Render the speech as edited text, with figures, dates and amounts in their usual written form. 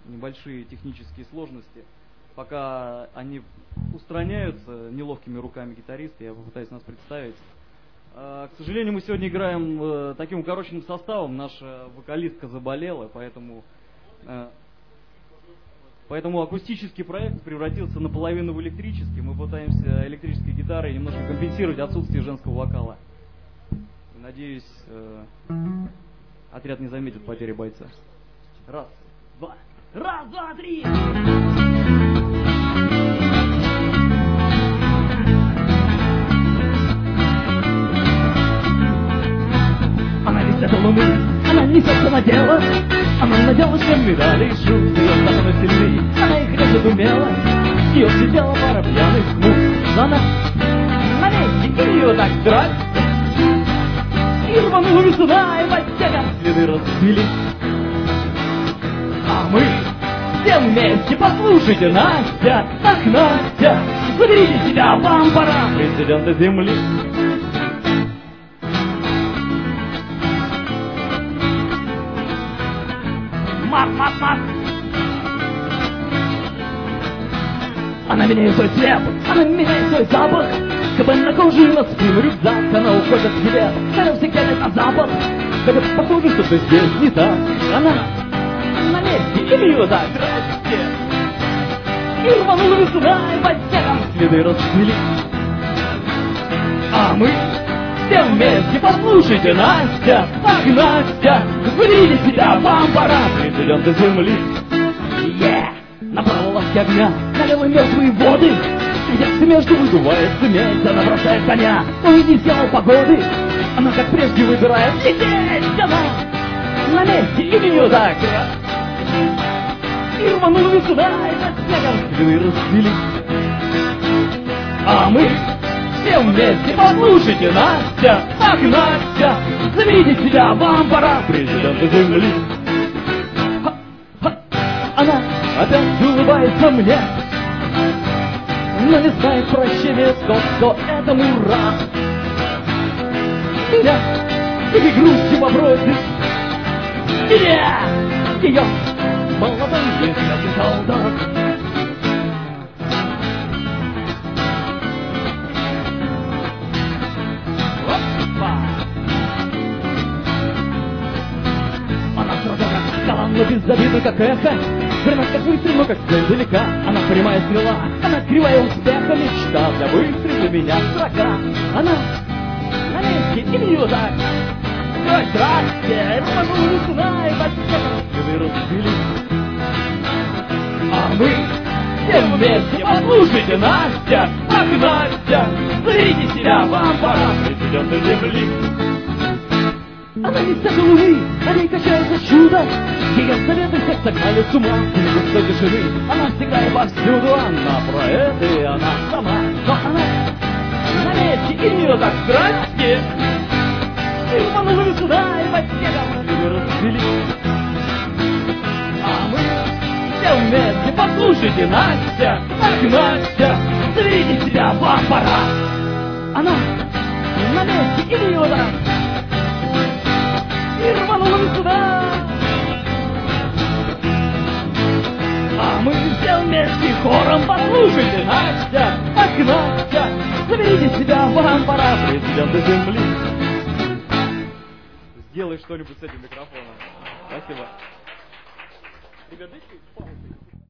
небольшие технические сложности. Пока они устраняются неловкими руками гитариста, я попытаюсь нас представить. К сожалению, мы сегодня играем таким укороченным составом. Наша вокалистка заболела, поэтому акустический проект превратился наполовину в электрический. Мы пытаемся электрической гитарой немножко компенсировать отсутствие женского вокала. Надеюсь, отряд не заметит потери бойца. Раз, два, три! Она несет луны, она несется на дело. Она надела шлем медали, шут, ее стороны сильны. Она их режет умело, ее сидела пара пьяных мух. Она на месте, и ее так здрасте. И рванула весна, и по стягам следы расцвели. А мы все вместе, послушайте, Настя, ах, Настя, заберите себя, вам пора, президента земли. Мат. Она меняет свой цвет, она меняет свой запах. КБ на коже, на спину рюкзак, она уходит к себе, она все глядит на запад. Хотя похоже, что-то здесь не так. Она на месте, или ее так, здрасте. И рванула весна, и по стенам следы расцвели. А мы все вместе, послушайте, Настя, ах, Настя, заберите себя, вам пора, президента земли. На проволоке огня налила мертвые воды, где-то между выдувается медь, она бросает коня, он не сделал погоды, она как прежде выбирает лететь, она на месте, и ее так, и рванула весна, и под снегом следы расцвели. А мы все вместе, послушайте, Настя, ах, Настя, заберите себя, вам пора, президента земли. Она опять улыбается мне, но не знает прощения, что этому рад. Меня этой грустью попросит, ее молодой лесной солдат. Она сразу как скала, но безобидна, как эхо. Время как выстрел, но как цель далека. Она прямая стрела, она кривая успеха. Мечта для выстрела меня строка. Она на месте, и ее так. Здрасте, рванула весна, и под снегом следы расцвели. А мы все вместе, послушайте, Настя, ах, Настя, заберите себя, вам пора, президента земли. Она несет луны, на ней качается чудо. Ее советы всех согнали с ума. В густой тишины она стекает повсюду. Она про это и она сама. Но она на месте, и нее так здрасте. И рванула сюда, и под снегом следы расцвели. А мы все вместе, послушайте, Настя, ах, Настя, заберите себя, вам пора. Она на месте, и нее так. И рванула сюда. А мы все вместе хором, послушайте, Настя, ах, Настя, заберите себя, вам пора, президента земли. Сделай что-нибудь с этим микрофоном. Спасибо. Ребята, дайте паузу.